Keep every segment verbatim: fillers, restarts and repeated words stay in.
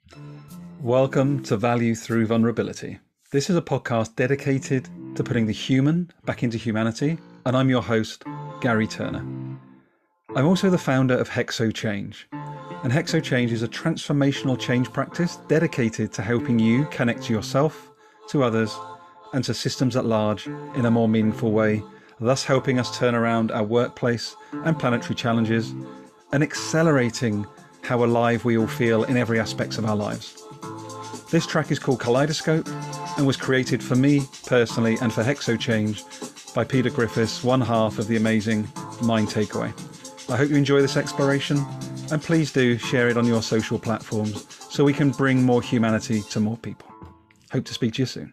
Welcome to Value Through Vulnerability. This is a podcast dedicated to putting the human back into humanity, and I'm your host, Gary Turner. I'm also the founder of Hexo Change, and Hexo Change is a transformational change practice dedicated to helping you connect to yourself, to others, and to systems at large in a more meaningful way, thus helping us turn around our workplace and planetary challenges and accelerating how alive we all feel in every aspect of our lives. This track is called Kaleidoscope and was created for me personally and for Hexo Change by Peter Griffiths, one half of the amazing Mind Takeaway. I hope you enjoy this exploration, and please do share it on your social platforms so we can bring more humanity to more people. Hope to speak to you soon.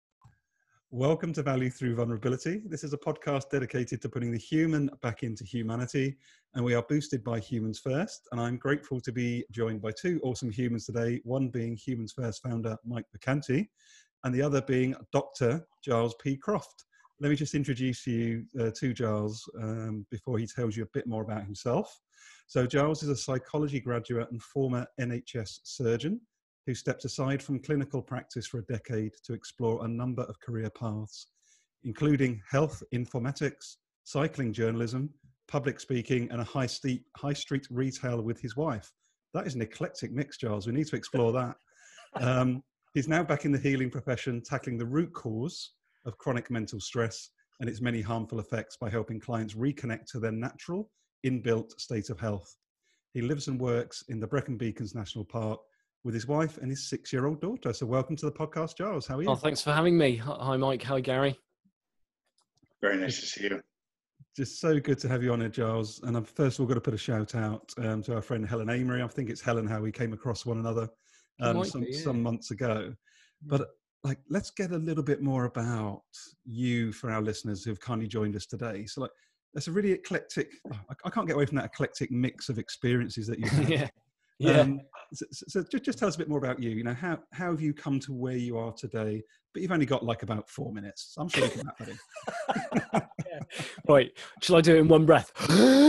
Welcome to Value Through Vulnerability. This is a podcast dedicated to putting the human back into humanity, and we are boosted by Humans First. And I'm grateful to be joined by two awesome humans today, one being Humans First founder Mike Vacanti, and the other being Doctor Giles P. Croft. Let me just introduce you uh, to Giles um, before he tells you a bit more about himself. So Giles is a psychology graduate and former N H S surgeon who stepped aside from clinical practice for a decade to explore a number of career paths, including health informatics, cycling journalism, public speaking, and a high street, high street retail with his wife. That is an eclectic mix, Giles. We need to explore that. Um, he's now back in the healing profession, tackling the root cause of chronic mental stress and its many harmful effects by helping clients reconnect to their natural, inbuilt state of health. He lives and works in the Brecon Beacons National Park with his wife and his six-year-old daughter. So welcome to the podcast, Giles. How are you? Oh, thanks for having me. Hi, Mike. Hi, Gary. Very nice to see you. Just so good to have you on here, Giles. And I've first of all got to put a shout out um, to our friend Helen Amery. I think it's Helen how we came across one another um, some, be, yeah. some months ago. But like, let's get a little bit more about you for our listeners who've kindly joined us today. So like, that's a really eclectic, I, I can't get away from that eclectic mix of experiences that you have. yeah. Yeah. Um, so, so just, just tell us a bit more about you. You know, how, how have you come to where you are today? But you've only got like about four minutes. So I'm sure you can wrap that in. yeah. Right. Shall I do it in one breath?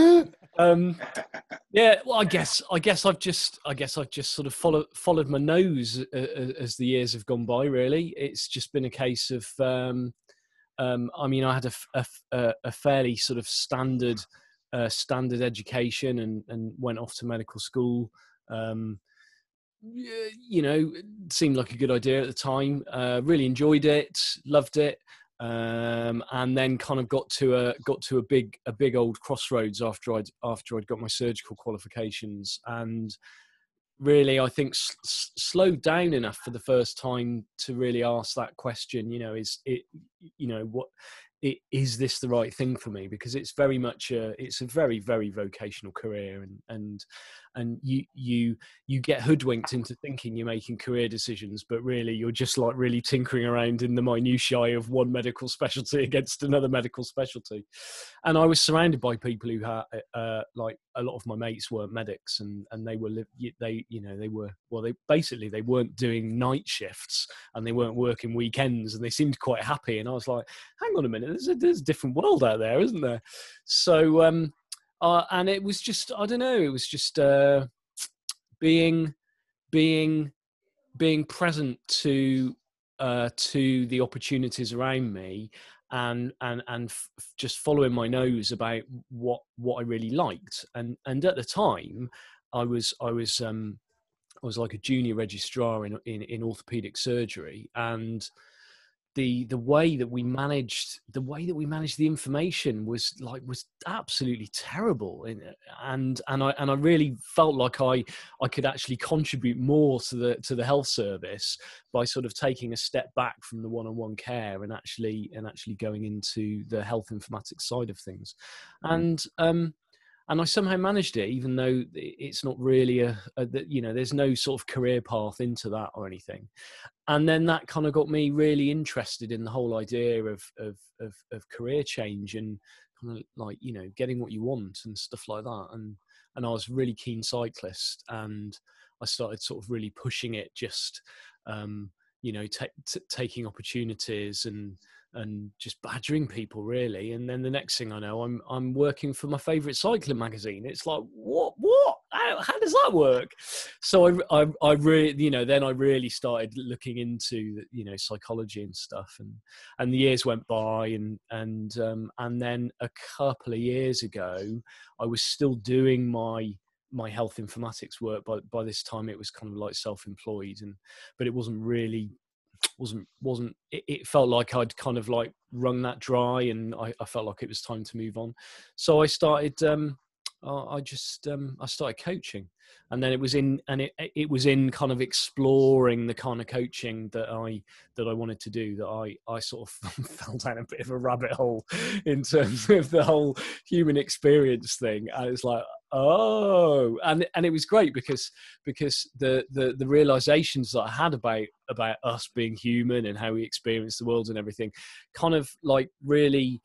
um, yeah. Well, I guess, I guess I've just, I guess I've just sort of followed, followed my nose uh, as the years have gone by, really. It's just been a case of, um, um, I mean, I had a, a, a fairly sort of standard, uh, standard education and, and went off to medical school. Um, you know, it seemed like a good idea at the time. Uh, really enjoyed it, loved it, um, and then kind of got to a got to a big a big old crossroads after I'd after I'd got my surgical qualifications, and really I think s- s- slowed down enough for the first time to really ask that question. You know, is it? You know what? It, is this the right thing for me? Because it's very much a, it's a very, very vocational career, and and and you you you get hoodwinked into thinking you're making career decisions, but really you're just like really tinkering around in the minutiae of one medical specialty against another medical specialty. And I was surrounded by people who had uh, like a lot of my mates weren't medics, and and they were they you know they were well they basically they weren't doing night shifts and they weren't working weekends, and they seemed quite happy. And I was like, hang on a minute, there's a, there's a different world out there, isn't there? So, um, uh, and it was just, I don't know, it was just uh, being, being, being present to, uh, to the opportunities around me, and and and f- just following my nose about what what I really liked. And and at the time, I was I was um, I was like a junior registrar in in, in orthopedic surgery, and the the way that we managed the way that we managed the information was like was absolutely terrible, and and I and I really felt like I I could actually contribute more to the to the health service by sort of taking a step back from the one-on-one care and actually and actually going into the health informatics side of things. And um and I somehow managed it, even though it's not really a, a you know there's no sort of career path into that or anything. And then that kind of got me really interested in the whole idea of, of, of, of career change and kind of like, you know, getting what you want and stuff like that. And, and I was a really keen cyclist, and I started sort of really pushing it, just, um, you know, t- t- taking opportunities and, and just badgering people, really. And then the next thing I know, I'm, I'm working for my favorite cycling magazine. It's like, what, what? how, how does that work? So I, I, I really, you know, then I really started looking into, you know, psychology and stuff, and and the years went by, and and um, and then a couple of years ago, I was still doing my my health informatics work. By by this time, it was kind of like self-employed, and but it wasn't really wasn't wasn't it, it felt like I'd kind of like wrung that dry, and I, I felt like it was time to move on. So I started um I just um I started coaching, and then it was in and it it was in kind of exploring the kind of coaching that I that I wanted to do, that I I sort of fell down a bit of a rabbit hole in terms of the whole human experience thing. And it's like, oh, and and it was great because because the the the realizations that I had about about us being human and how we experience the world and everything, kind of like really,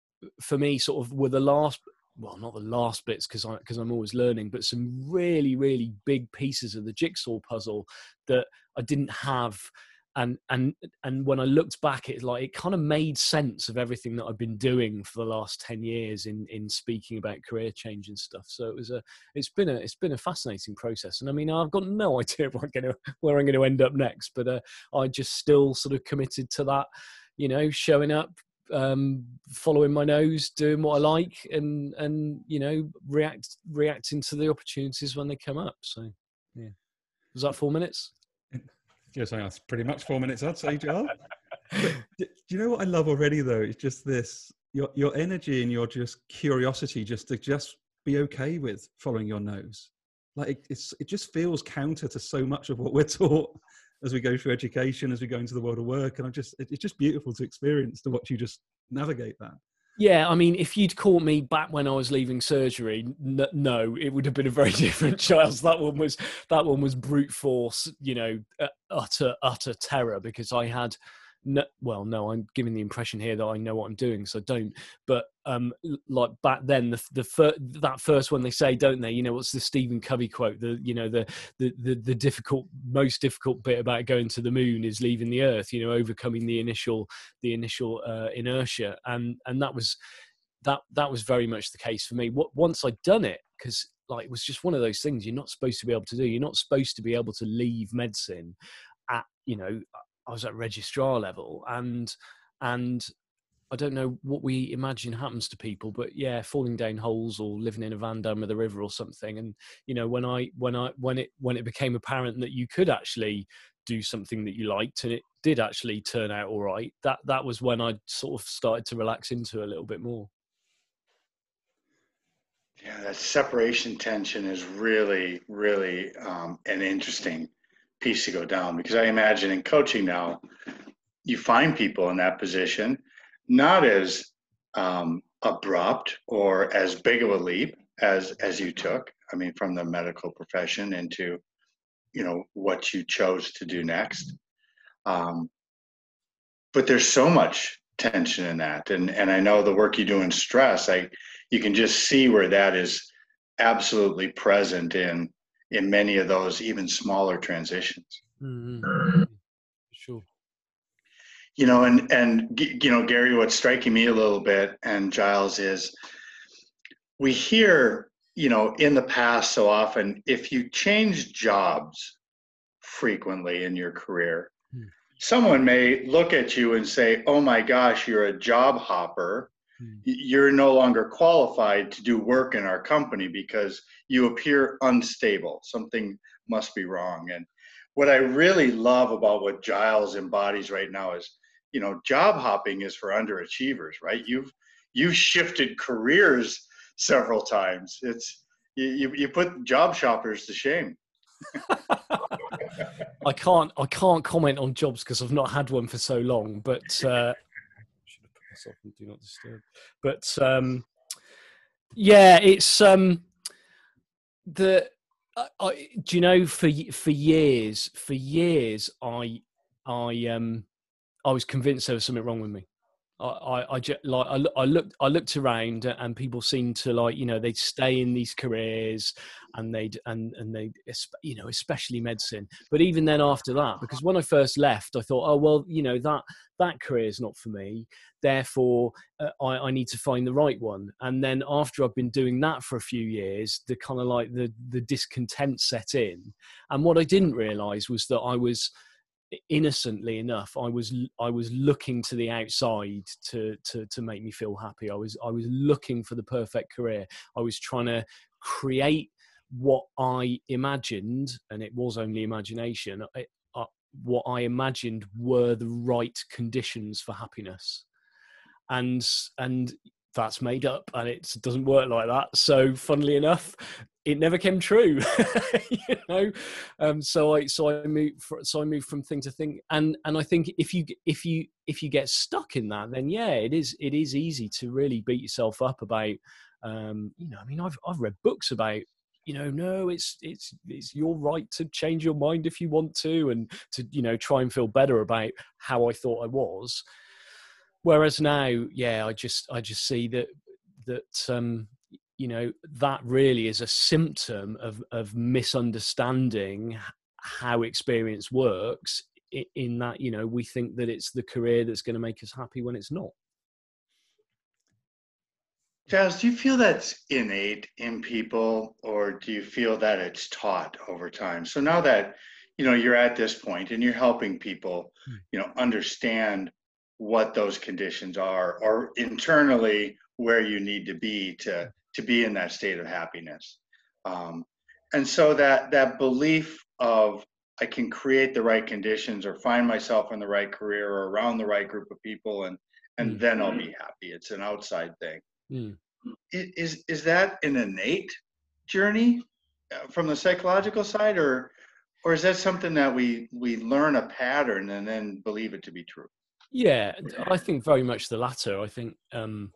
for me, sort of were the last, well, not the last bits, because I because I'm always learning, but some really really big pieces of the jigsaw puzzle that I didn't have. And and and when I looked back, it like it kind of made sense of everything that I've been doing for the last ten years in in speaking about career change and stuff. So it was a it's been a it's been a fascinating process. And I mean, I've got no idea where I'm going to where I'm going to end up next, but uh, I just still sort of committed to that, you know, showing up, um, following my nose, doing what I like, and and you know, react reacting to the opportunities when they come up. So yeah, was that four minutes? Yes, that's pretty much four minutes, I'd say, Giles. But do you know what I love already, though? It's just this, your your energy and your just curiosity, just to just be okay with following your nose. Like it, it's it just feels counter to so much of what we're taught as we go through education, as we go into the world of work. And I just, it, it's just beautiful to experience, to watch you just navigate that. Yeah, I mean, if you'd caught me back when I was leaving surgery, n- no, it would have been a very different Giles. That one was that one was brute force, you know, uh, utter utter terror, because I had, no, well, no, I'm giving the impression here that I know what I'm doing, so I don't. But um, like back then, the the fir- that first one they say, don't they? You know, what's the Stephen Covey quote? The you know the the the, the difficult, most difficult bit about going to the moon is leaving the Earth. You know, overcoming the initial the initial uh, inertia, and and that was that that was very much the case for me. What once I'd done it, because like it was just one of those things you're not supposed to be able to do. You're not supposed to be able to leave medicine at, you know, I was at registrar level, and and I don't know what we imagine happens to people, but yeah, falling down holes or living in a van down by the river or something. And you know, when I when I when it when it became apparent that you could actually do something that you liked, and it did actually turn out all right, that that was when I sort of started to relax into it a little bit more. Yeah, that separation tension is really, really um, an interesting piece to go down, because I imagine in coaching now, you find people in that position, not as um, abrupt or as big of a leap as as you took. I mean, from the medical profession into, you know, what you chose to do next. Um, but there's so much tension in that, and and I know the work you do in stress, I you can just see where that is absolutely present in in many of those even smaller transitions. Mm-hmm. Sure. You know, and and you know, Gary, what's striking me a little bit, and Giles, is we hear, you know, in the past so often, if you change jobs frequently in your career, Hmm. someone may look at you and say, oh my gosh, you're a job hopper. Hmm. You're no longer qualified to do work in our company because you appear unstable. Something must be wrong. And what I really love about what Giles embodies right now is, you know, job hopping is for underachievers, right? You've you've shifted careers several times. It's you you put job shoppers to shame. I can't I can't comment on jobs because I've not had one for so long, but uh, I should have put myself in do not disturb. But um, yeah, it's um, the I, I, do you know, for for years for years I I um I was convinced there was something wrong with me. I, I, I just, like, I, I looked, I looked around, and people seemed to, like, you know, they'd stay in these careers, and they'd, and, and they, you know, especially medicine. But even then after that, because when I first left, I thought, oh, well, you know, that, that career is not for me. Therefore, uh, I, I need to find the right one. And then after I've been doing that for a few years, the kind of like the, the discontent set in. And what I didn't realize was that I was, innocently enough, I was I was looking to the outside to to to make me feel happy. I was I was looking for the perfect career. I was trying to create what I imagined, and it was only imagination. I, uh, what I imagined were the right conditions for happiness, and and that's made up, and it doesn't work like that. So, funnily enough, it never came true. you know, um, so I so I moved so I moved from thing to thing, and and I think if you if you if you get stuck in that, then yeah, it is it is easy to really beat yourself up about. Um, you know, I mean, I've I've read books about, you know, no, it's it's it's your right to change your mind if you want to, and to, you know, try and feel better about how I thought I was. Whereas now, yeah, I just I just see that that um, you know, that really is a symptom of of misunderstanding how experience works. In that, you know, we think that it's the career that's going to make us happy when it's not. Jazz, do you feel that's innate in people, or do you feel that it's taught over time? So now that, you know, you're at this point and you're helping people, you know, understand what those conditions are, or internally where you need to be to to be in that state of happiness, um, and so that that belief of I can create the right conditions or find myself in the right career or around the right group of people, and and Mm. then I'll be happy. It's an outside thing. Mm. Is is that an innate journey uh, from the psychological side, or or is that something that we we learn a pattern and then believe it to be true? Yeah, I think very much the latter. I think, um,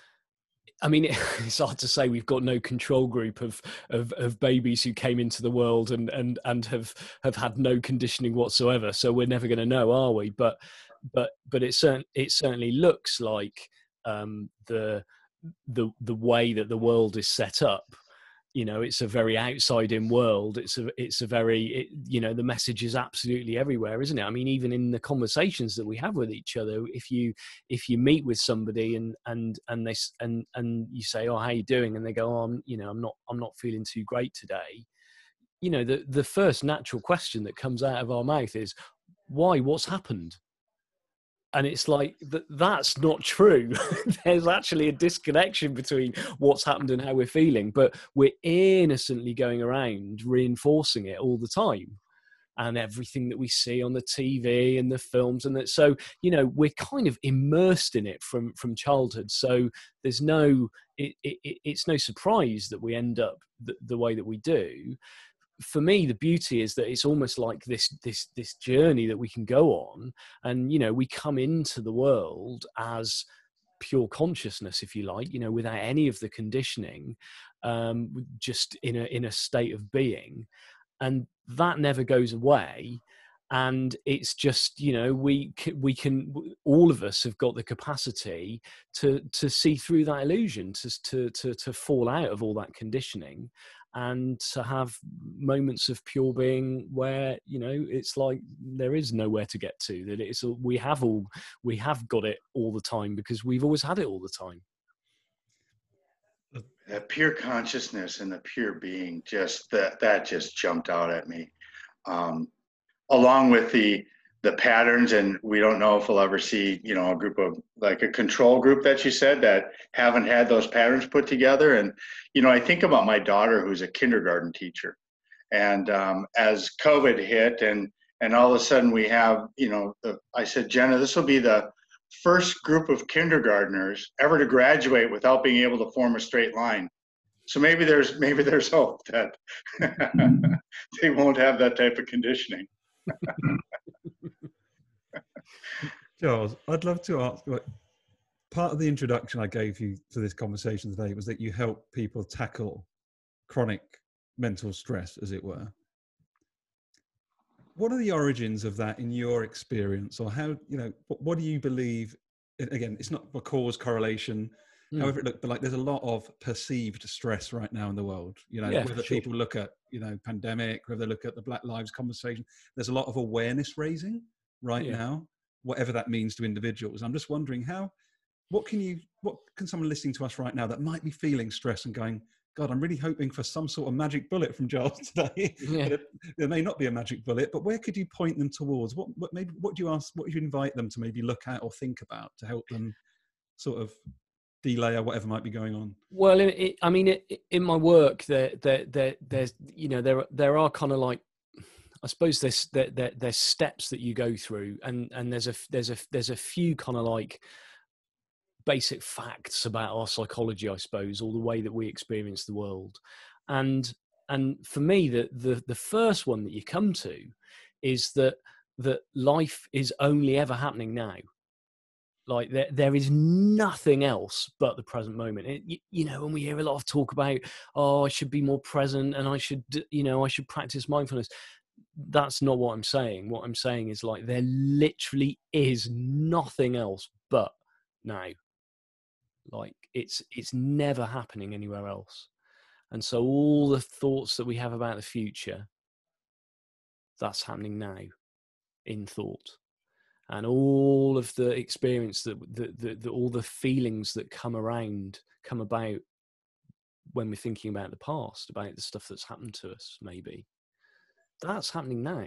I mean, it's hard to say. We've got no control group of, of, of babies who came into the world and, and, and have, have had no conditioning whatsoever. So we're never going to know, are we? But, but, but it, cert- it certainly looks like um, the, the, the way that the world is set up. You know, it's a very outside in world. It's a, it's a very, it, you know, the message is absolutely everywhere, isn't it? I mean, even in the conversations that we have with each other, if you, if you meet with somebody and, and, and they, and, and you say, oh, how you doing? And they go, oh, I'm, you know, I'm not, I'm not feeling too great today. You know, the, the first natural question that comes out of our mouth is, why? What's happened? And it's like, th- that's not true. There's actually a disconnection between what's happened and how we're feeling, but we're innocently going around reinforcing it all the time. And everything that we see on the T V and the films, and that, so, you know, we're kind of immersed in it from, from childhood. So there's no, it, it, it's no surprise that we end up the, the way that we do. For me, the beauty is that it's almost like this this this journey that we can go on, and, you know, we come into the world as pure consciousness, if you like, you know, without any of the conditioning, um, just in a in a state of being, and that never goes away. And it's just, you know, we we can, all of us have got the capacity to to see through that illusion, to to to to fall out of all that conditioning, and to have moments of pure being where, you know, it's like there is nowhere to get to, that it's, we have all, we have got it all the time because we've always had it all the time. That pure consciousness and the pure being, just that that just jumped out at me, um, along with the the patterns. And we don't know if we'll ever see, you know, a group of, like a control group that you said, that haven't had those patterns put together. And, you know, I think about my daughter, who's a kindergarten teacher, and um, as COVID hit, and and all of a sudden we have, you know, the, I said, Jenna, this will be the first group of kindergartners ever to graduate without being able to form a straight line. So maybe there's maybe there's hope that they won't have that type of conditioning. Charles, I'd love to ask, like, part of the introduction I gave you to this conversation today was that you help people tackle chronic mental stress, as it were. What are the origins of that in your experience, or how, you know, what, what do you believe again, it's not a cause correlation, Mm. however it looked, but like there's a lot of perceived stress right now in the world. You know, Yeah, for whether sure. people look at, you know, pandemic, whether they look at the Black Lives conversation, there's a lot of awareness raising right Yeah. now, whatever that means to individuals. I'm just wondering how, what can you, what can someone listening to us right now that might be feeling stress and going, God, I'm really hoping for some sort of magic bullet from Giles today. Yeah. But it, there may not be a magic bullet, but where could you point them towards? What, what maybe, what do you ask, what do you invite them to maybe look at or think about to help them sort of delay or whatever might be going on? Well, it, it, I mean, it, in my work, there, there, there, there's, you know, there, there are kind of like, I suppose there's, there, there, there's steps that you go through, and and there's a, there's a, there's a few kind of like basic facts about our psychology, I suppose, or the way that we experience the world, and and for me, the the the first one that you come to is that that life is only ever happening now. Like there, there is nothing else but the present moment. It, you, you know, when we hear a lot of talk about, oh, I should be more present and I should, you know, I should practice mindfulness. That's not what I'm saying. What I'm saying is like there literally is nothing else but now. Like it's it's never happening anywhere else. And so all the thoughts that we have about the future, that's happening now in thought. And all of the experience that, that, that, that all the feelings that come around, come about when we're thinking about the past, about the stuff that's happened to us, maybe, that's happening now.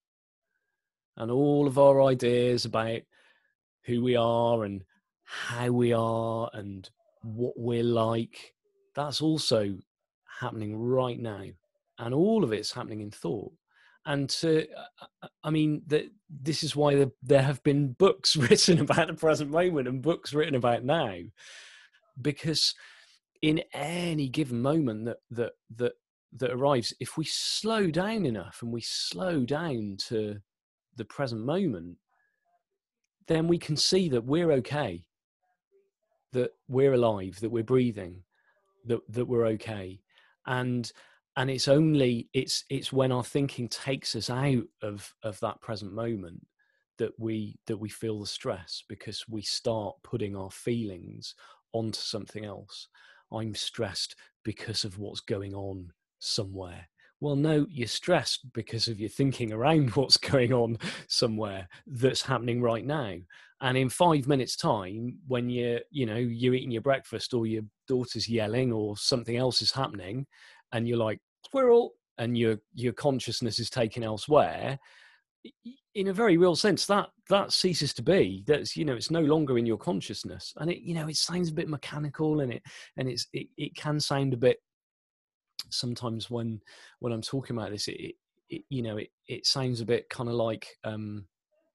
And all of our ideas about who we are and how we are and what we're like, that's also happening right now. And all of it's happening in thought. And to, I mean, that this is why the, there have been books written about the present moment and books written about now, because in any given moment that that that that arrives, if we slow down enough and we slow down to the present moment, then we can see that we're okay, that we're alive, that we're breathing, that that we're okay, and. And it's only, it's it's when our thinking takes us out of, of that present moment that we that we feel the stress, because we start putting our feelings onto something else. I'm stressed because of what's going on somewhere. Well, no, you're stressed because of your thinking around what's going on somewhere that's happening right now. And in five minutes' time, when you're, you know, you're eating your breakfast or your daughter's yelling or something else is happening, and you're like, squirrel, and your your consciousness is taken elsewhere, in a very real sense, that that ceases to be. That's, you know, it's no longer in your consciousness. And it, you know, it sounds a bit mechanical, and it and it's it, it can sound a bit, sometimes when when I'm talking about this, it, it you know, it, it sounds a bit kind of like um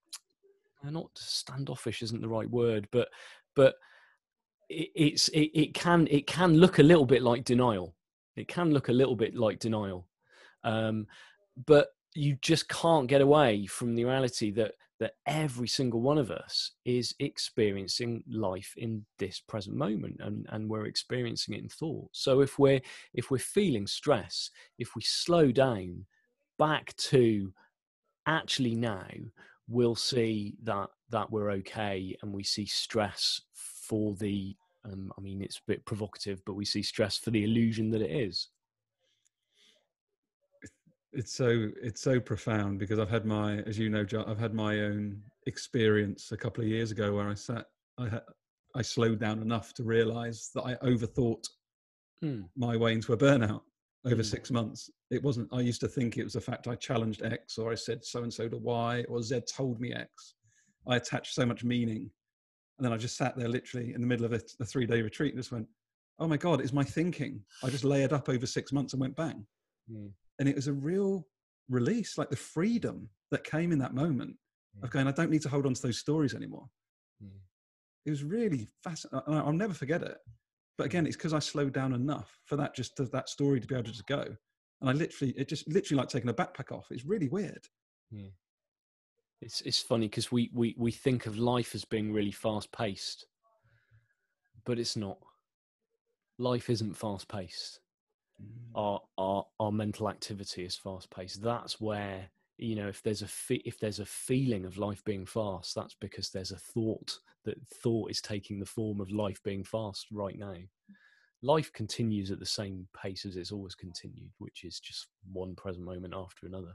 not standoffish isn't the right word, but but it, it's it, it can it can look a little bit like denial. It can look a little bit like denial, um, but you just can't get away from the reality that that every single one of us is experiencing life in this present moment, and, and we're experiencing it in thought. So if we're if we're feeling stress, if we slow down back to actually now, we'll see that that we're okay, and we see stress for the Um, I mean, it's a bit provocative, but we see stress for the illusion that it is. It's so it's so profound, because I've had my, as you know, I've had my own experience a couple of years ago where I sat, I had, I slowed down enough to realise that I overthought mm. my way into a burnout over mm. six months. It wasn't. I used to think it was the fact I challenged X, or I said so and so to Y, or Z told me X. I attached so much meaning. And then I just sat there literally in the middle of a, a three-day retreat and just went, oh my God, it's my thinking. I just layered up over six months and went bang. Mm. And it was a real release, like the freedom that came in that moment mm. of going, I don't need to hold on to those stories anymore. Mm. It was really fascinating. I'll never forget it. But again, it's because I slowed down enough for that, just to, that story to be able to just go. And I literally, it just literally like taking a backpack off. It's really weird. Mm. It's it's funny because we, we, we think of life as being really fast paced, but it's not. Life isn't fast paced. Mm. Our our our mental activity is fast paced. That's where you know, if there's a fe- if there's a feeling of life being fast, that's because there's a thought, that thought is taking the form of life being fast right now. Life continues at the same pace as it's always continued, which is just one present moment after another.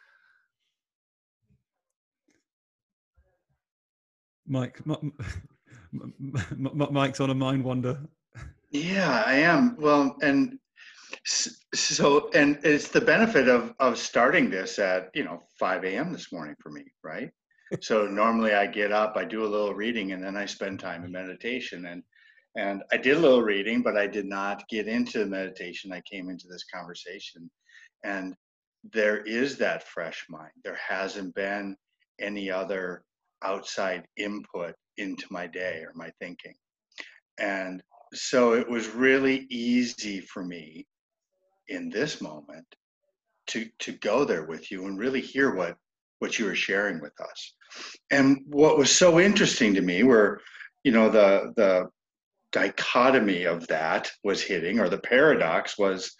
Mike, M- M- M- Mike's on a mind wander. Yeah, I am. Well, and so, and it's the benefit of of starting this at, you know, five a.m. this morning for me, right? So normally I get up, I do a little reading, and then I spend time in meditation. And and I did a little reading, but I did not get into meditation. I came into this conversation, and there is that fresh mind. There hasn't been any other outside input into my day or my thinking. And so it was really easy for me in this moment to to go there with you and really hear what what you were sharing with us. And what was so interesting to me were, you know, the the dichotomy of that was hitting, or the paradox was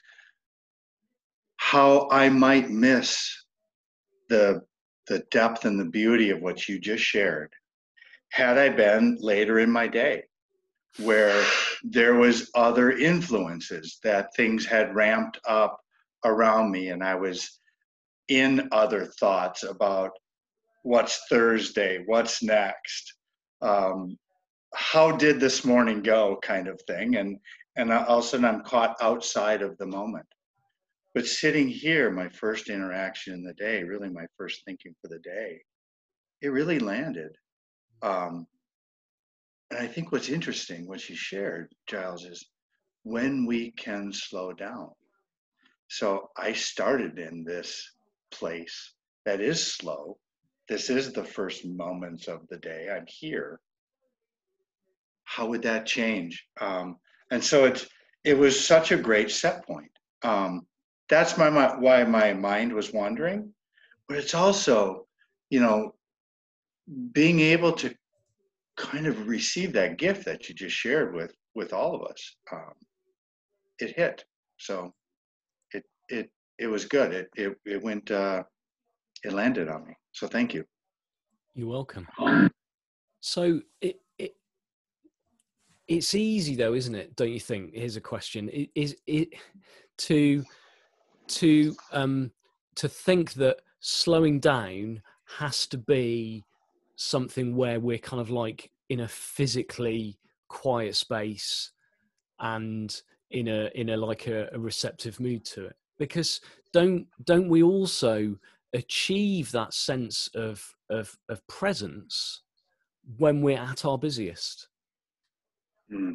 how I might miss the the depth and the beauty of what you just shared had I been later in my day, where there was other influences, that things had ramped up around me and I was in other thoughts about what's Thursday, what's next, um, how did this morning go, kind of thing. And and all of a sudden I'm caught outside of the moment. But sitting here, my first interaction in the day, really my first thinking for the day, it really landed. Um, and I think what's interesting, what you shared, Giles, is when we can slow down. So I started in this place that is slow. This is the first moments of the day. I'm here. How would that change? Um, and so it's it was such a great set point. Um, that's my, my why my mind was wandering, but it's also, you know, being able to kind of receive that gift that you just shared with with all of us. Um, it hit. So it it it was good. It it it went. Uh, it landed on me. So thank you. You're welcome. So it, it it's easy though, isn't it? Don't you think? Here's a question: it, Is it to to um to think that slowing down has to be something where we're kind of like in a physically quiet space and in a in a like a, a receptive mood to it? Because don't don't we also achieve that sense of of of presence when we're at our busiest? Mm.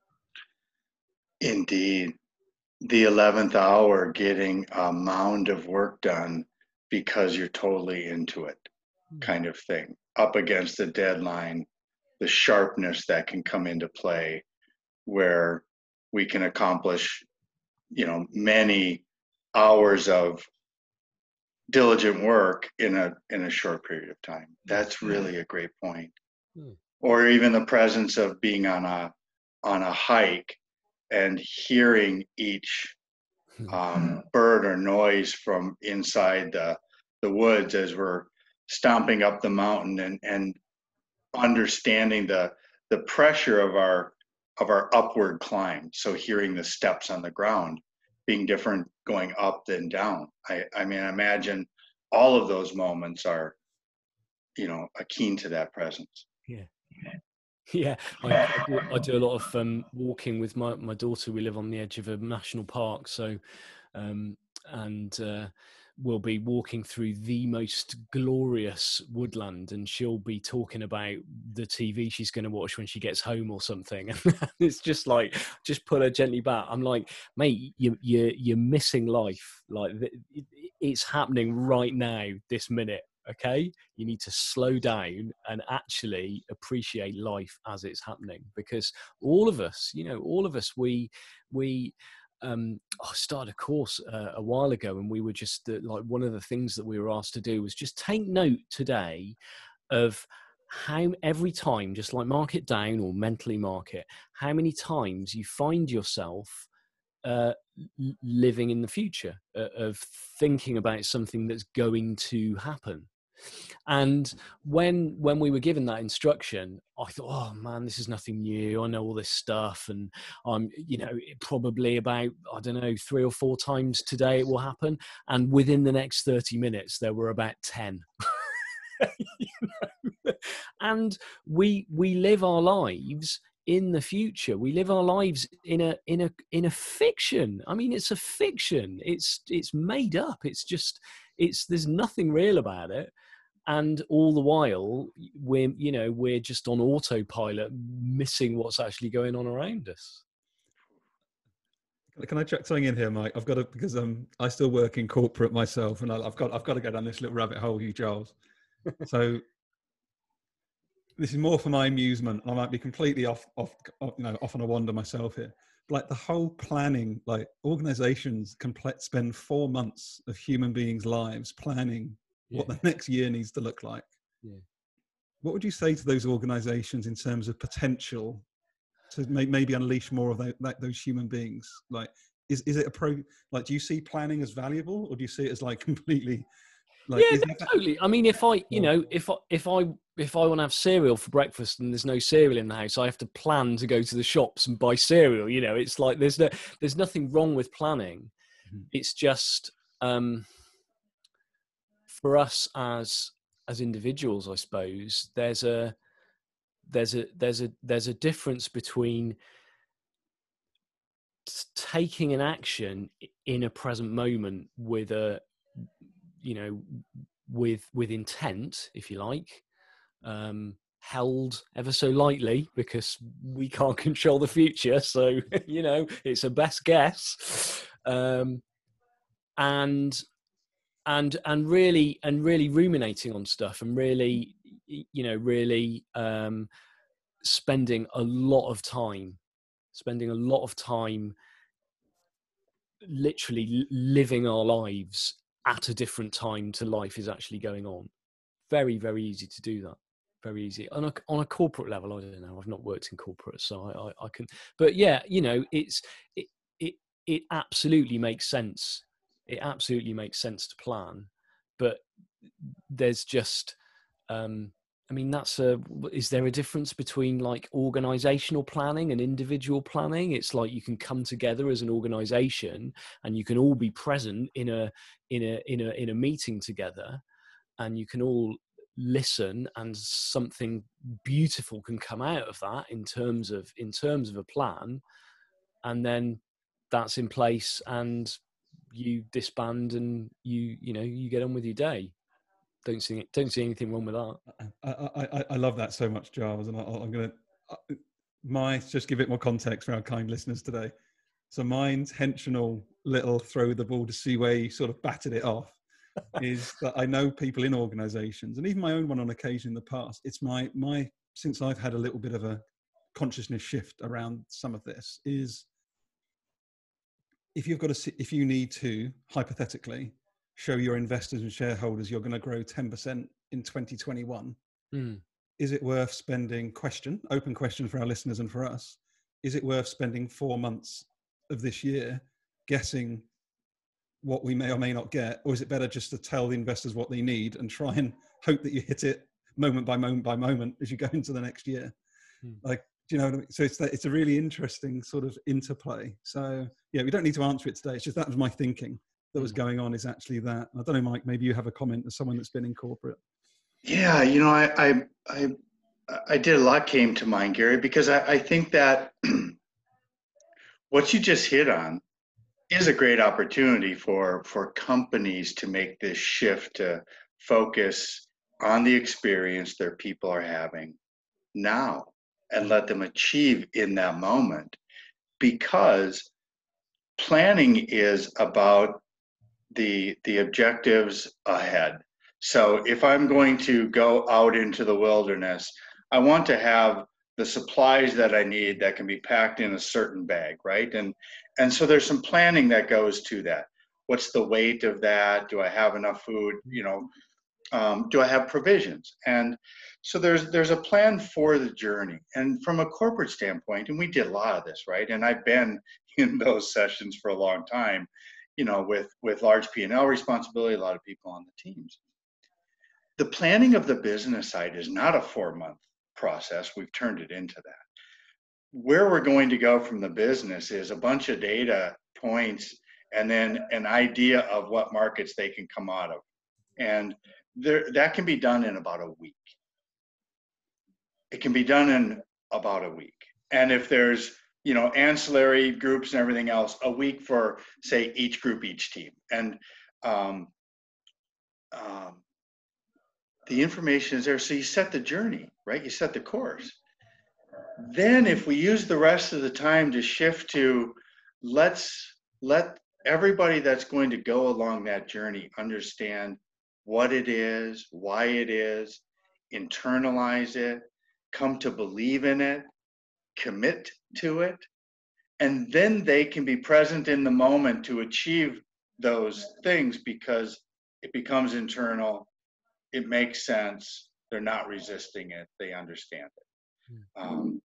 Indeed. The eleventh hour, getting a mound of work done because you're totally into it, kind of thing, up against the deadline, the sharpness that can come into play, where we can accomplish, you know, many hours of diligent work in a in a short period of time. That's really a great point. Mm. Or even the presence of being on a on a hike and hearing each um, bird or noise from inside the the woods as we're stomping up the mountain, and and understanding the the pressure of our of our upward climb. So hearing the steps on the ground being different going up than down. I, I mean, I imagine all of those moments are, you know, akin to that presence. Yeah. Yeah, I, I, do, I do a lot of um, walking with my, my daughter. We live on the edge of a national park, so um, and uh, we'll be walking through the most glorious woodland, and she'll be talking about the T V she's going to watch when she gets home or something. And it's just like, just pull her gently back. I'm like, mate, you you you're missing life. Like it's happening right now, this minute. Okay, you need to slow down and actually appreciate life as it's happening, because all of us, you know, all of us, we, we, um, I started a course uh, a while ago, and we were just uh, like, one of the things that we were asked to do was just take note today of how every time, just like mark it down or mentally mark it, how many times you find yourself uh, living in the future, uh, of thinking about something that's going to happen. And when when we were given that instruction, I thought, oh man, this is nothing new. I know all this stuff, and I'm, you know, probably about, I don't know, three or four times today it will happen. And within the next thirty minutes, there were about ten. You know? And we we live our lives in the future. We live our lives in a in a in a fiction. I mean, it's a fiction. It's it's made up. It's just it's there's nothing real about it. And all the while, we're, you know, we're just on autopilot, missing what's actually going on around us. Can I check something in here, Mike? I've got to, because um, I still work in corporate myself, and I've got I've got to go down this little rabbit hole, you Giles. So this is more for my amusement. I might be completely off, off, off, you know, off on a wander myself here. But like the whole planning, like organizations can pl- spend four months of human beings' lives planning what yeah. the next year needs to look like. Yeah. What would you say to those organizations in terms of potential to may, maybe unleash more of that, that, those human beings? Like, is, is it a pro, like, do you see planning as valuable, or do you see it as like completely like, yeah, is no, totally. I mean, if I, you know, if I, if I, if I want to have cereal for breakfast and there's no cereal in the house, I have to plan to go to the shops and buy cereal. You know, it's like, there's no, there's nothing wrong with planning. Mm-hmm. It's just, um, for us as as individuals, I suppose there's a there's a there's a there's a difference between taking an action in a present moment with a, you know, with with intent, if you like, um, held ever so lightly, because we can't control the future, so you know, it's a best guess, um, and. and and really and really ruminating on stuff, and really, you know, really um spending a lot of time spending a lot of time literally living our lives at a different time to life is actually going on. Very, very easy to do that. Very easy on a on a corporate level. I don't know, I've not worked in corporate, so I, I, I can, but yeah, you know, it's it it it absolutely makes sense. It absolutely makes sense to plan, but there's just, um, I mean, that's a, is there a difference between like organizational planning and individual planning? It's like you can come together as an organization and you can all be present in a, in a, in a, in a meeting together, and you can all listen, and something beautiful can come out of that in terms of, in terms of a plan, and then that's in place, and you disband, and you you know you get on with your day. Don't see don't see anything wrong with that. I I, I love that so much, Giles, and I, I'm gonna my just give it more context for our kind listeners today. So my intentional little throw the ball to see where you sort of batted it off is that I know people in organisations, and even my own one on occasion in the past. It's my my since I've had a little bit of a consciousness shift around some of this is. If you've got to, if you need to hypothetically show your investors and shareholders you're going to grow ten percent in twenty twenty-one, mm. is it worth spending, question, open question for our listeners and for us, is it worth spending four months of this year guessing what we may or may not get? Or is it better just to tell the investors what they need and try and hope that you hit it moment by moment by moment as you go into the next year? Mm. Like, do you know what I mean? So it's that, it's a really interesting sort of interplay. So yeah, we don't need to answer it today. It's just that was my thinking that was going on, is actually that. I don't know, Mike, maybe you have a comment as someone that's been in corporate. Yeah, you know, I I I, I did a lot came to mind, Gary, because I, I think that what you just hit on is a great opportunity for for companies to make this shift to focus on the experience their people are having now, and let them achieve in that moment, because planning is about the the objectives ahead. So if I'm going to go out into the wilderness, I want to have the supplies that I need that can be packed in a certain bag, right? And and so there's some planning that goes to that. What's the weight of that? Do I have enough food? You know, um, do I have provisions? And so there's there's a plan for the journey. And from a corporate standpoint, and we did a lot of this, right? And I've been in those sessions for a long time, you know, with, with large P and L responsibility, a lot of people on the teams. The planning of the business side is not a four-month process. We've turned it into that. Where we're going to go from the business is a bunch of data points and then an idea of what markets they can come out of. And there, that can be done in about a week. It can be done in about a week. And if there's, you know, ancillary groups and everything else, a week for, say, each group, each team. And um, um, the information is there. So you set the journey, right? You set the course. Then if we use the rest of the time to shift to, let's let everybody that's going to go along that journey understand what it is, why it is, internalize it, come to believe in it, commit to it, and then they can be present in the moment to achieve those things because it becomes internal, it makes sense, they're not resisting it, they understand it. Um,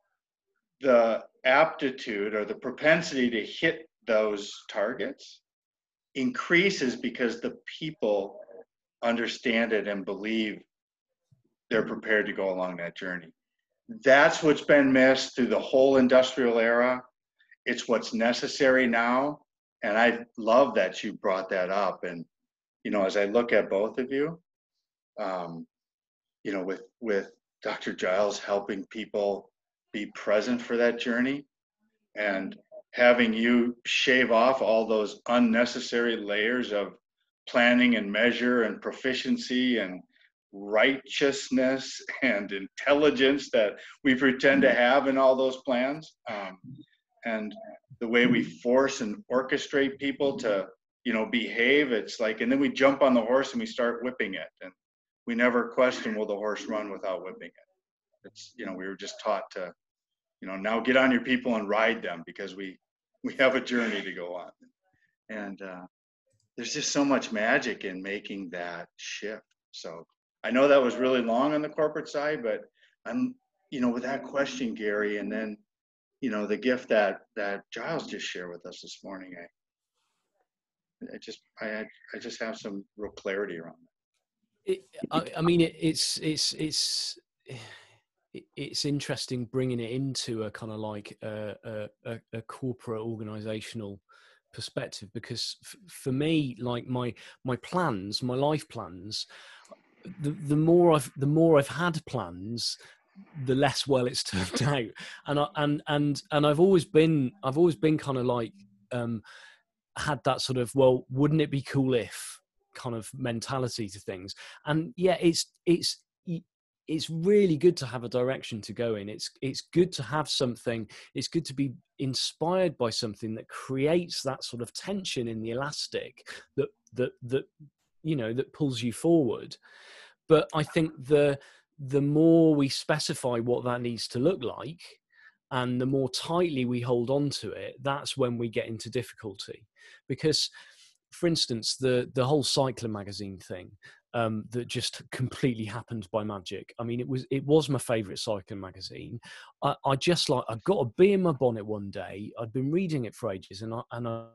the aptitude or the propensity to hit those targets increases because the people understand it and believe they're prepared to go along that journey. That's what's been missed through the whole industrial era. It's what's necessary now. And I love that you brought that up. And, you know, as I look at both of you, um, you know, with, with Doctor Giles helping people be present for that journey and having you shave off all those unnecessary layers of planning and measure and proficiency and righteousness and intelligence that we pretend to have in all those plans. Um, and the way we force and orchestrate people to, you know, behave, it's like, and then we jump on the horse and we start whipping it. And we never question, will the horse run without whipping it? It's, you know, we were just taught to, you know, now get on your people and ride them because we, we have a journey to go on. And uh, there's just so much magic in making that shift. So I know that was really long on the corporate side, but I'm, you know, with that question, Gary, and then, you know, the gift that, that Giles just shared with us this morning, I, I just, I, I just have some real clarity around that. It, I, I mean, it, it's, it's, it's, it's interesting bringing it into a kind of like a, a, a corporate organizational perspective, because f- for me, like my, my plans, my life plans, the, the more I've, the more I've had plans, the less well it's turned out. And I, and, and, and I've always been, I've always been kind of like, um, had that sort of, well, wouldn't it be cool if kind of mentality to things. And yeah, it's, it's, it's really good to have a direction to go in. It's, it's good to have something. It's good to be inspired by something that creates that sort of tension in the elastic that, that, that, you know, that pulls you forward. But I think the, the more we specify what that needs to look like, and the more tightly we hold on to it, that's when we get into difficulty. Because, for instance, the, the whole Cycling magazine thing, um, that just completely happened by magic. I mean, it was, it was my favorite cycling magazine. I, I just like, I got a bee in my bonnet one day. I'd been reading it for ages, and I, and I,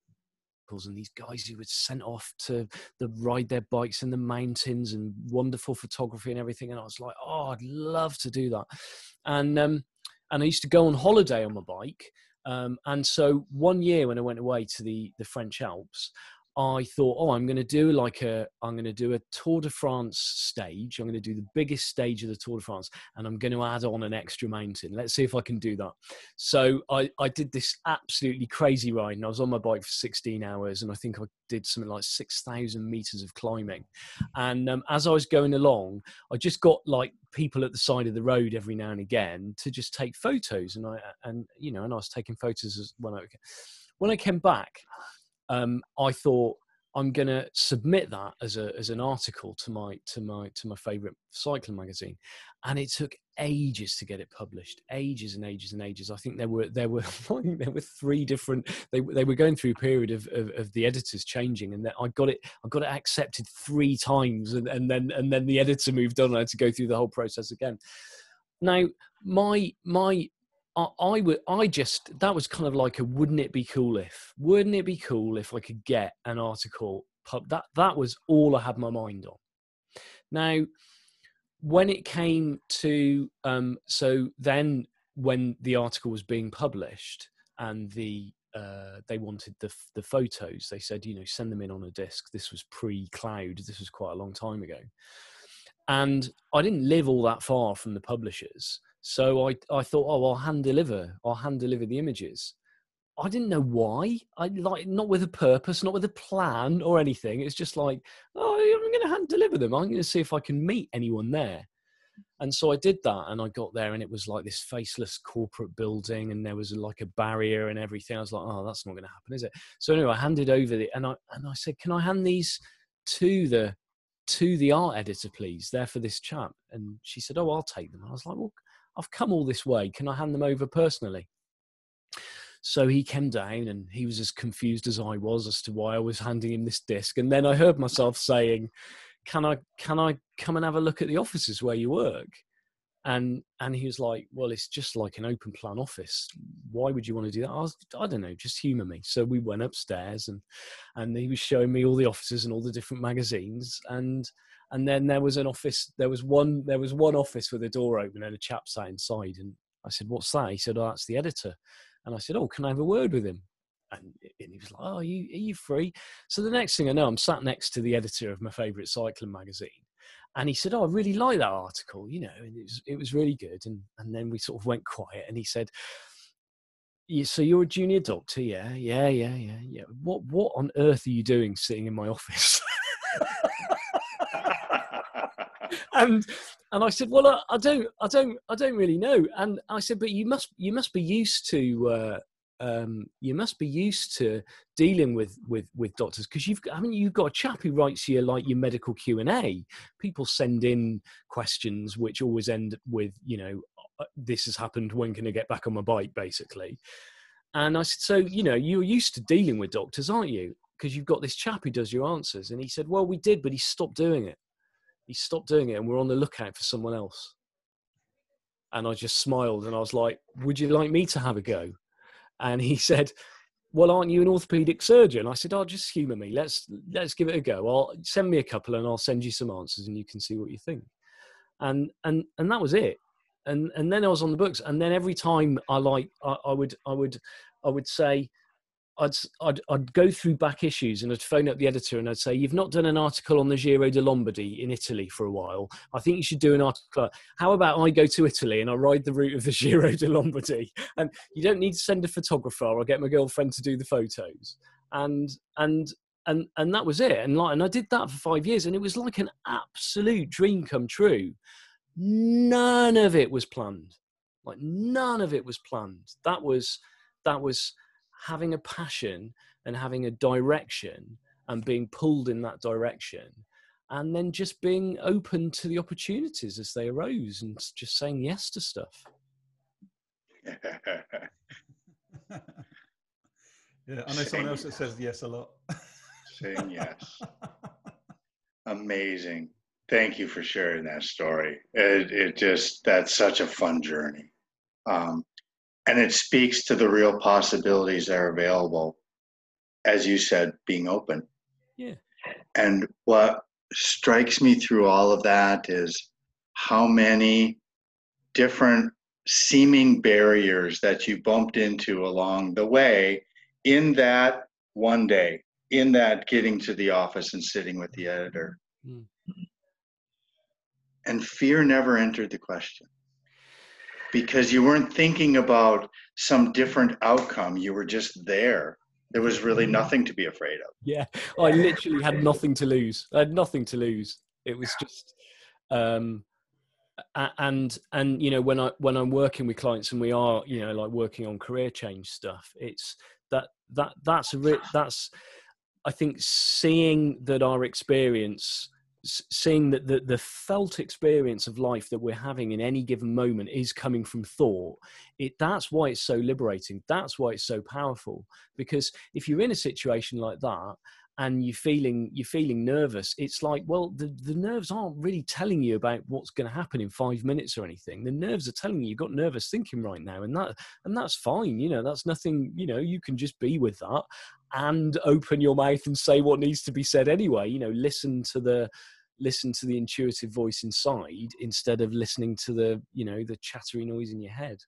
and these guys who were sent off to the ride their bikes in the mountains and wonderful photography and everything. And I was like, oh, I'd love to do that. And, um, and I used to go on holiday on my bike. Um, and so one year when I went away to the, the French Alps, I thought, oh, I'm going to do like a, I'm going to do a Tour de France stage. I'm going to do the biggest stage of the Tour de France, and I'm going to add on an extra mountain. Let's see if I can do that. So I, I did this absolutely crazy ride, and I was on my bike for sixteen hours, and I think I did something like six thousand meters of climbing. And um, as I was going along, I just got like people at the side of the road every now and again to just take photos. And I, and, you know, and I was taking photos as when I, when I came back, Um, I thought I'm going to submit that as a as an article to my to my to my favorite cycling magazine, and it took ages to get it published, ages and ages and ages. I think there were there were I think there were three different. They they were going through a period of of, of the editors changing, and that I got it I got it accepted three times, and, and then and then the editor moved on. I had to go through the whole process again. Now my my I, I would, I just, that was kind of like a, wouldn't it be cool if, wouldn't it be cool if I could get an article pub, that, that was all I had my mind on. Now, when it came to, um, so then when the article was being published and the, uh, they wanted the the photos, they said, you know, send them in on a disc. This was pre-cloud. This was quite a long time ago. And I didn't live all that far from the publishers. So I, I thought, oh, I'll hand deliver. I'll hand deliver the images. I didn't know why. I like, not with a purpose, not with a plan or anything. It's just like, oh, I'm going to hand deliver them. I'm going to see if I can meet anyone there. And so I did that, and I got there, and it was like this faceless corporate building, and there was like a barrier and everything. I was like, oh, that's not going to happen, is it? So anyway, I handed over the, and I and I said, can I hand these to the to the art editor, please? They're for this chap. And she said, oh, I'll take them. And I was like, well, I've come all this way. Can I hand them over personally? So he came down, and he was as confused as I was as to why I was handing him this disc. And then I heard myself saying, can I, can I come and have a look at the offices where you work? And, and he was like, well, it's just like an open plan office. Why would you want to do that? I was, I don't know, just humor me. So we went upstairs, and, and he was showing me all the offices and all the different magazines. And, and then there was an office, there was one, there was one office with a door open and a chap sat inside. And I said, what's that? He said, oh, that's the editor. And I said, oh, can I have a word with him? And, and he was like, oh, are you, are you free? So the next thing I know, I'm sat next to the editor of my favourite cycling magazine. And he said, oh, I really like that article, you know, and it was, it was really good. And, and then we sort of went quiet, and he said, yeah, so you're a junior doctor? Yeah, yeah, yeah, yeah, yeah. What, what on earth are you doing sitting in my office? and and I said, well, I, I don't, I don't, I don't really know. And I said, but you must, you must be used to, uh, um, you must be used to dealing with with with doctors, because you've, I mean, you've got a chap who writes you like your medical Q and A. People send in questions which always end with, you know, this has happened. When can I get back on my bike, basically? And I said, so, you know, you're used to dealing with doctors, aren't you? Because you've got this chap who does your answers. And he said, well, we did, but he stopped doing it. He stopped doing it, and we're on the lookout for someone else. And I just smiled, and I was like, would you like me to have a go? And he said, well, aren't you an orthopedic surgeon? I said, oh, just humour me. Let's let's give it a go. I'll send me a couple, and I'll send you some answers, and you can see what you think. And and and that was it. And and then I was on the books. And then every time I like I, I would I would I would say, I'd, I'd I'd go through back issues, and I'd phone up the editor, and I'd say, you've not done an article on the Giro de Lombardy in Italy for a while. I think you should do an article. How about I go to Italy and I ride the route of the Giro de Lombardy? And you don't need to send a photographer. I'll get my girlfriend to do the photos. And and and and that was it. And like, and I did that for five years, and it was like an absolute dream come true. None of it was planned. Like none of it was planned. That was that was. having a passion and having a direction and being pulled in that direction, and then just being open to the opportunities as they arose and just saying yes to stuff. Yeah, I know someone else that says yes a lot. Saying yes. Amazing. Thank you for sharing that story. It, it just, that's such a fun journey. Um, And it speaks to the real possibilities that are available, as you said, being open. Yeah. And what strikes me through all of that is how many different seeming barriers that you bumped into along the way in that one day, in that getting to the office and sitting with the editor. Mm. And fear never entered the question. Because you weren't thinking about some different outcome. You were just there. There was really nothing to be afraid of. Yeah, I literally had nothing to lose. I had nothing to lose. It was just, um, and and you know, when I when I'm working with clients and we are, you know, like working on career change stuff, it's that that that's a re- that's I think seeing that our experience. Seeing that the, the felt experience of life that we're having in any given moment is coming from thought, it that's why it's so liberating. That's why it's so powerful. Because if you're in a situation like that and you're feeling you're feeling nervous, it's like, well, the, the nerves aren't really telling you about what's going to happen in five minutes or anything. The nerves are telling you you've got nervous thinking right now, and that and that's fine. You know, that's nothing. You know, you can just be with that and open your mouth and say what needs to be said anyway. You know, listen to the listen to the intuitive voice inside instead of listening to the, you know, the chattery noise in your head.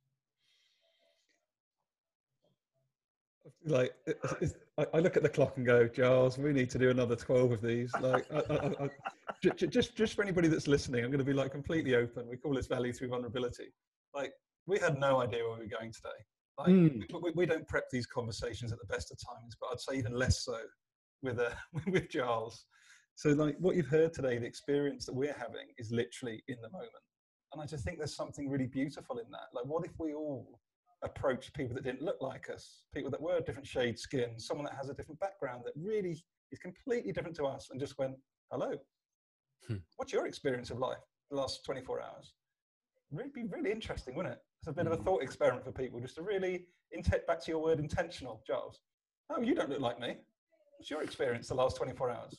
Like, it's, it's, I, I look at the clock and go, Giles, we need to do another twelve of these. Like, I, I, I, j- just just for anybody that's listening, I'm going to be like completely open. We call this value through vulnerability. Like, we had no idea where we were going today. Like, mm. we, we don't prep these conversations at the best of times, but I'd say even less so with uh, with Giles. So, like, what you've heard today, the experience that we're having is literally in the moment, and I just think there's something really beautiful in that. Like, what if we all approach people that didn't look like us, people that were different shade skin, someone that has a different background that really is completely different to us, and just went, hello, hmm. what's your experience of life the last twenty-four hours? It'd be really interesting, wouldn't it? It's a bit mm. of a thought experiment for people, just to really, int- back to your word, intentional, Giles. Oh, you don't look like me. What's your experience the last twenty-four hours?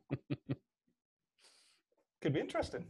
Could be interesting.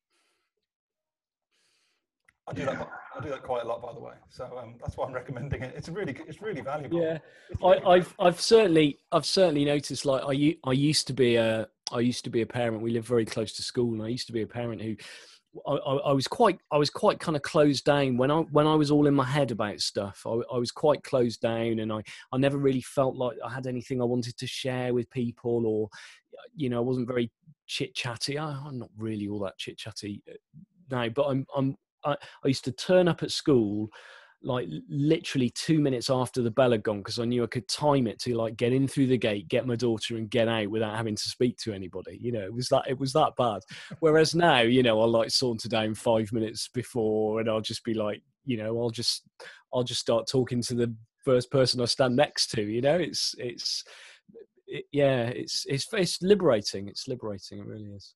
I do that. I do that quite a lot, by the way. So um, that's why I'm recommending it. It's really, it's really valuable. Yeah, really I, I've, I've certainly, I've certainly noticed. Like, I, I used to be a, I used to be a parent. We lived very close to school, and I used to be a parent who, I, I, I was quite, I was quite kind of closed down when I, when I was all in my head about stuff. I, I was quite closed down, and I, I never really felt like I had anything I wanted to share with people, or, you know, I wasn't very chit chatty. I'm not really all that chit chatty now, but I'm, I'm. I, I used to turn up at school like literally two minutes after the bell had gone, because I knew I could time it to like get in through the gate, get my daughter, and get out without having to speak to anybody. You know, it was that it was that bad. Whereas now, you know, I'll like saunter down five minutes before, and I'll just be like, you know, I'll just I'll just start talking to the first person I stand next to. You know, it's it's it, yeah, it's it's it's liberating. It's liberating. It really is.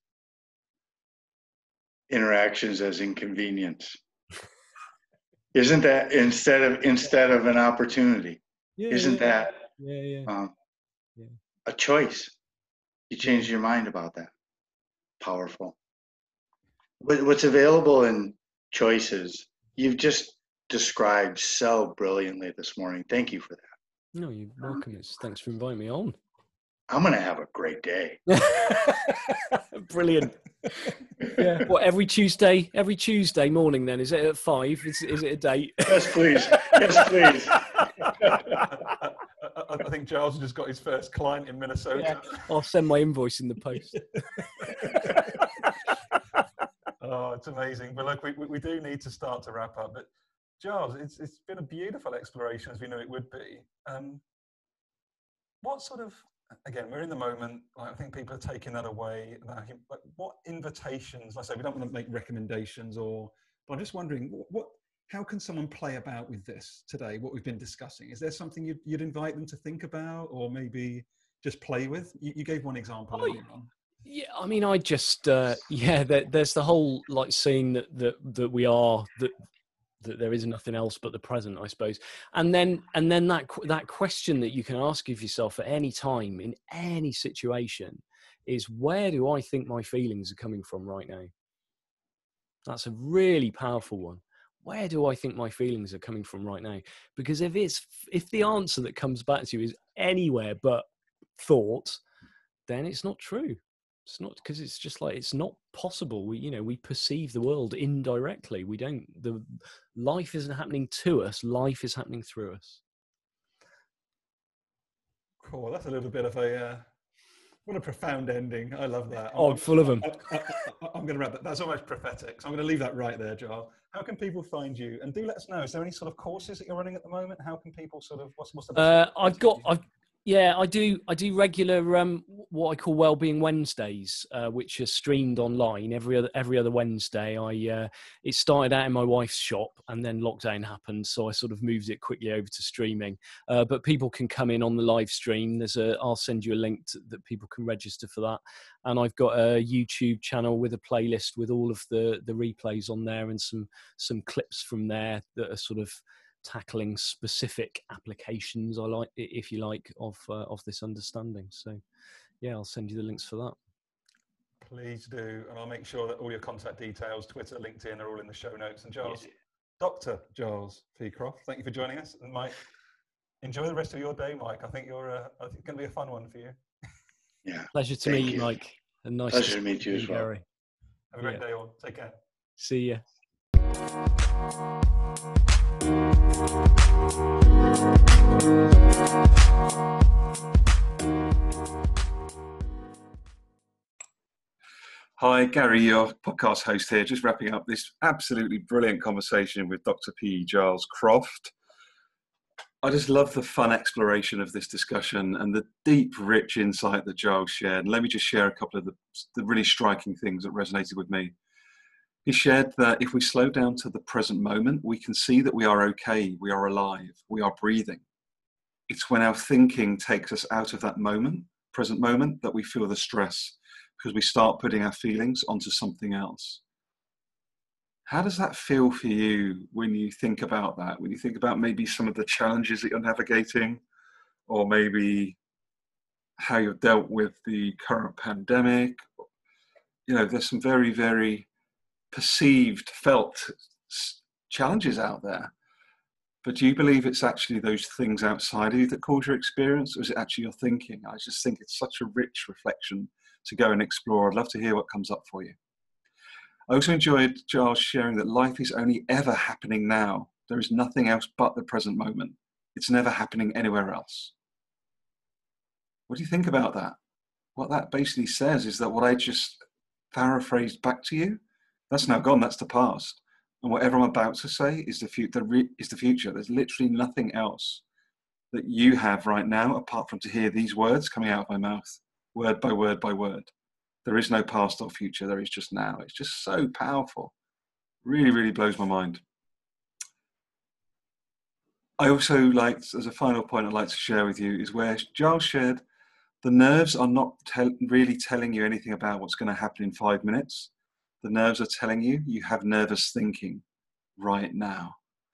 Interactions as inconvenience. Isn't that instead of instead of an opportunity? Yeah, Isn't yeah, that yeah, yeah. Um, yeah. a choice? You change your mind about that. Powerful. What, what's available in choices, you've just described so brilliantly this morning. Thank you for that. No, you're welcome. It's, thanks for inviting me on. I'm going to have a great day. Brilliant. Yeah. Well, every Tuesday, every Tuesday morning then, is it at five? Is, is it a date? Yes, please. Yes, please. I, I think Giles just got his first client in Minnesota. Yeah. I'll send my invoice in the post. Oh, it's amazing. But look, we, we do need to start to wrap up. But Giles, it's, it's been a beautiful exploration, as we knew it would be. Um, what sort of, again, we're in the moment. Like, I think people are taking that away. Like, what invitations? Like I say, we don't want to make recommendations, or. But I'm just wondering, what, what, how can someone play about with this today? What we've been discussing. Is there something you'd, you'd invite them to think about, or maybe just play with? You, you gave one example earlier on. Yeah, I mean, I just, uh, yeah. There, there's the whole like seeing that that that we are that. that there is nothing else but the present, I suppose. And then, and then that, that question that you can ask of yourself at any time, in any situation, is where do I think my feelings are coming from right now? That's a really powerful one. Where do I think my feelings are coming from right now? Because if it's, if the answer that comes back to you is anywhere but thought, then it's not true. It's not, because it's just like, it's not possible. We, you know, we perceive the world indirectly. We don't, the life isn't happening to us. Life is happening through us. Cool. That's a little bit of a, uh, what a profound ending. I love that. Oh, I'm full of them. I, I, I, I'm going to wrap that. That's almost prophetic. So I'm going to leave that right there, Giles. How can people find you? And do let us know, is there any sort of courses that you're running at the moment? How can people sort of, what's, what's the best uh, I've got, I've, Yeah, I do. I do regular um, what I call Wellbeing Wednesdays, uh, which are streamed online every other every other Wednesday. I uh, it started out in my wife's shop, and then lockdown happened, so I sort of moved it quickly over to streaming. Uh, but people can come in on the live stream. There's a. I'll send you a link to, that people can register for that. And I've got a YouTube channel with a playlist with all of the the replays on there, and some some clips from there that are sort of tackling specific applications, I like, if you like, of uh, of this understanding. So, yeah, I'll send you the links for that. Please do, and I'll make sure that all your contact details, Twitter, LinkedIn, are all in the show notes. And Giles, yeah. Doctor Giles Peacroft, thank you for joining us. And Mike, enjoy the rest of your day, Mike. I think you're, uh, I think it's going to be a fun one for you. Yeah. Pleasure to meet you, Mike. And nice Pleasure to meet you as well. Gary. Have a great yeah. day, all. Take care. See ya. Hi, Gary, your podcast host here, just wrapping up this absolutely brilliant conversation with Doctor P. Giles Croft. I just love the fun exploration of this discussion and the deep, rich insight that Giles shared. And let me just share a couple of the, the really striking things that resonated with me. He shared that if we slow down to the present moment, we can see that we are okay, we are alive, we are breathing. It's when our thinking takes us out of that moment, present moment, that we feel the stress, because we start putting our feelings onto something else. How does that feel for you when you think about that? When you think about maybe some of the challenges that you're navigating, or maybe how you've dealt with the current pandemic? You know, there's some very, very perceived, felt challenges out there. But do you believe it's actually those things outside of you that cause your experience, or is it actually your thinking? I just think it's such a rich reflection to go and explore. I'd love to hear what comes up for you. I also enjoyed Giles sharing that life is only ever happening now. There is nothing else but the present moment. It's never happening anywhere else. What do you think about that? What that basically says is that what I just paraphrased back to you, that's now gone, that's the past. And whatever I'm about to say is the, fu- the re- is the future. There's literally nothing else that you have right now apart from to hear these words coming out of my mouth, word by word by word. There is no past or future, there is just now. It's just so powerful. Really, really blows my mind. I also like, as a final point I'd like to share with you, is where Giles shared, the nerves are not te- really telling you anything about what's going to happen in five minutes. The nerves are telling you you have nervous thinking right now.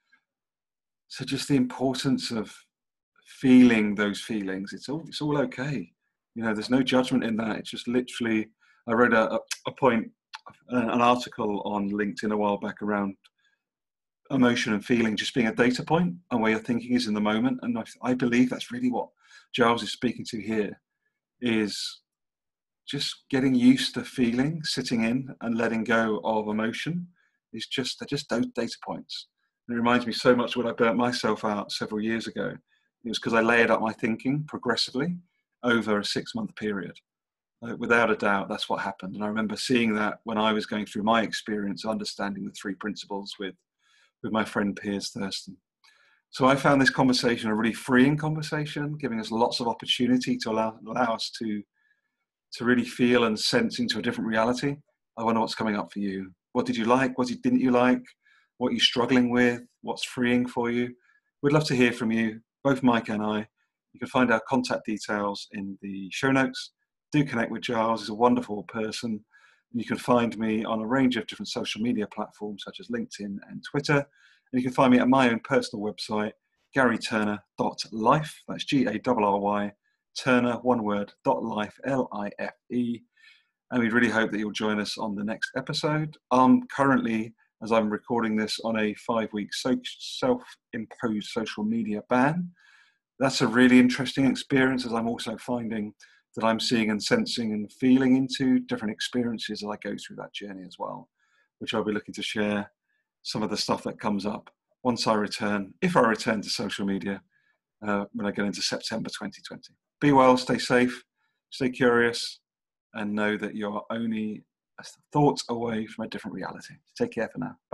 So just the importance of feeling those feelings. It's all, it's all okay. You know, there's no judgment in that. It's just literally, I read a, a point, an article on LinkedIn a while back around emotion and feeling just being a data point and where your thinking is in the moment. And I, I believe that's really what Giles is speaking to here, is just getting used to feeling, sitting in and letting go of emotion. Is just, they're just those data points. And it reminds me so much of when I burnt myself out several years ago. It was because I layered up my thinking progressively over a six month period. Uh, without a doubt, that's what happened. And I remember seeing that when I was going through my experience, understanding the three principles with, with my friend Piers Thurston. So I found this conversation a really freeing conversation, giving us lots of opportunity to allow, allow us to, to really feel and sense into a different reality. I wonder what's coming up for you. What did you like? What didn't you like? What are you struggling with? What's freeing for you? We'd love to hear from you, both Mike and I. You can find our contact details in the show notes. Do connect with Giles. He's a wonderful person. You can find me on a range of different social media platforms such as LinkedIn and Twitter. And you can find me at my own personal website, gary turner dot life. That's G A R R Y, Turner, one word, dot life, L I F E. And we really hope that you'll join us on the next episode. I'm currently, as I'm recording this, on a five-week so- self-imposed social media ban. That's a really interesting experience, as I'm also finding that I'm seeing and sensing and feeling into different experiences as I go through that journey as well, which I'll be looking to share some of the stuff that comes up once I return, if I return to social media, uh, when I get into September twenty twenty. Be well, stay safe, stay curious, and know that you're only thoughts away from a different reality. Take care for now.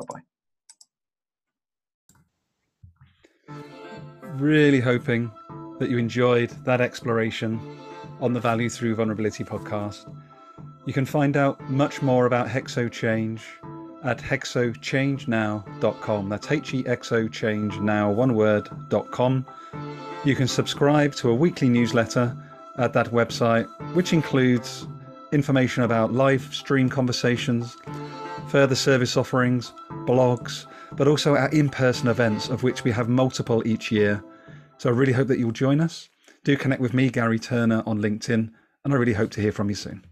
Bye-bye. Really hoping that you enjoyed that exploration on the Value Through Vulnerability podcast. You can find out much more about Hexo Change at hexo change now dot com. That's H E X O change now, one word, dot com. You can subscribe to a weekly newsletter at that website, which includes information about live stream conversations, further service offerings, blogs, but also our in-person events, of which we have multiple each year. So I really hope that you'll join us. Do connect with me, Gary Turner, on LinkedIn, and I really hope to hear from you soon.